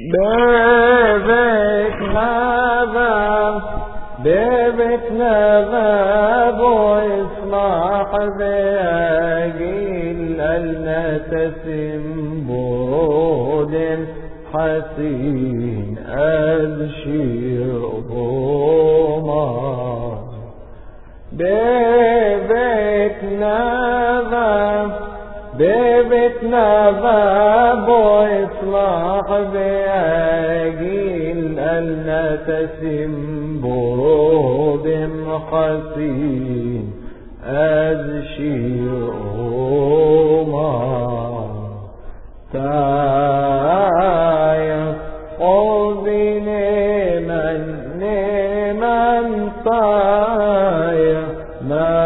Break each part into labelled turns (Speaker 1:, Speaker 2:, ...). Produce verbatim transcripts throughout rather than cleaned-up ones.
Speaker 1: بيبك نذاب بيبك نذاب واسمح بأجيل النتسم برود حسين أبشر ضما بيبك نذاب بيبك نذاب واسمح بأجيل النتسم برود حسين أبشر ضما تايا قوزني من نمن تايا ما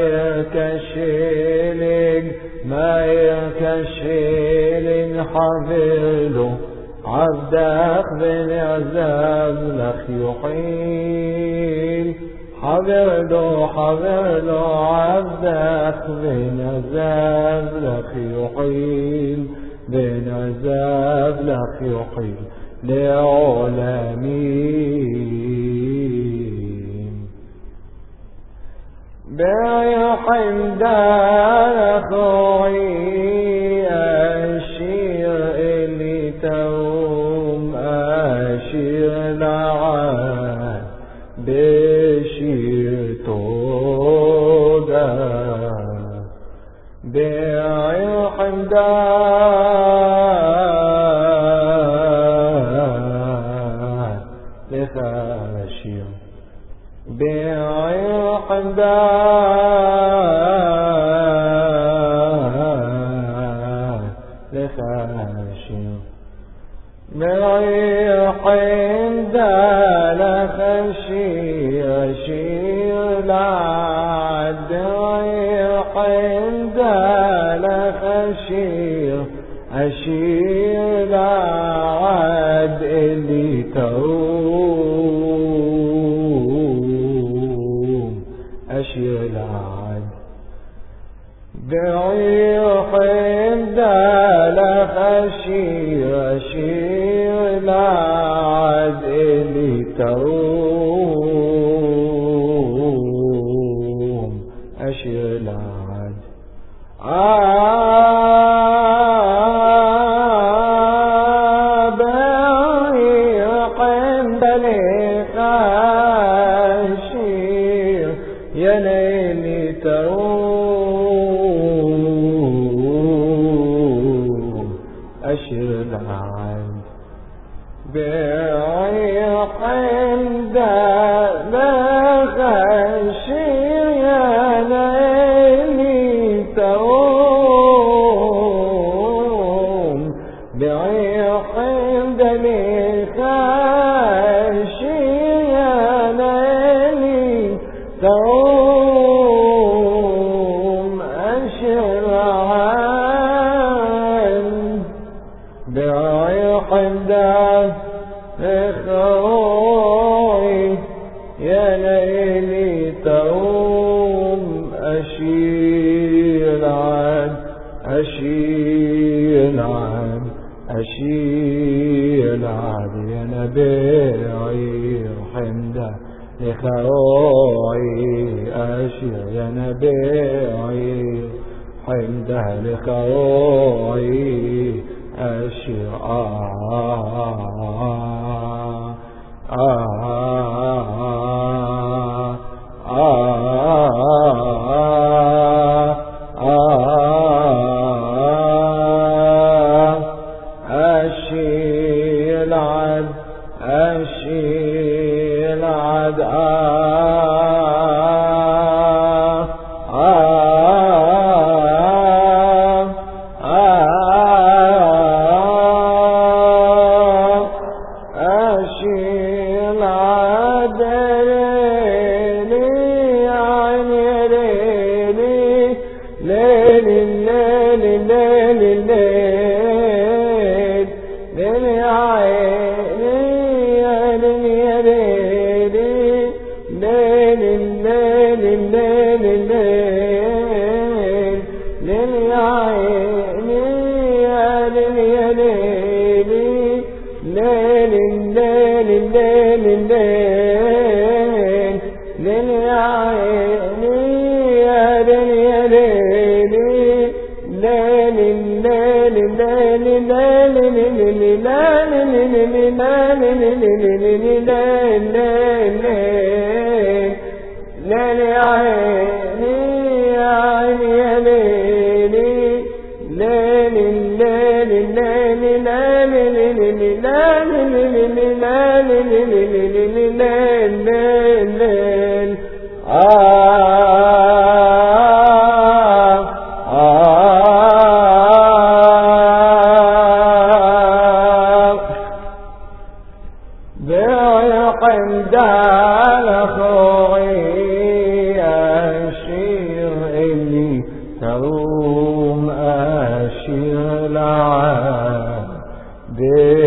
Speaker 1: يكشلك ما يكشلك حبله عبدك بنعزاب لخ يحيل حبله حبله عبدك بنعزاب لخ يحيل بنعزاب لخ يحيل لعالمين بيحم دار أخوي أشير اللي توم أشير لعان بشير تودا بيحم دار لخاشير بيحم دار لخاشير بيحم دار لخاشير أشير لعد بيحم دار لخاشير أشير لعد اللي توم أشير لعد بيحم دار لخاشير أشير لعد اللي توم أشير لعد بيحم دلخاشير يا ليلي توم أشير لعد بيحم دلخاشير يا ليلي توم بيحم دلخاشير يا ليلي توم أشير لعد بيحم دلخاشير يا ليلي توم أشير لعد أشير لعد أشير لعد يا نبيعي حمدا لخروعي أشير يا نبيعي حمدا لخروعي أشير آه آه أشير لعد أشير لعد أشير لعد الليل الليل الليل الليل ليل يا عيني يا ليل يا ليل ليل الليل الليل الليل ليل يا عيني يا عيني يا ليل ليل الليل الليل الليل بعقدان أخوي أشير إلي تروم أشير العاب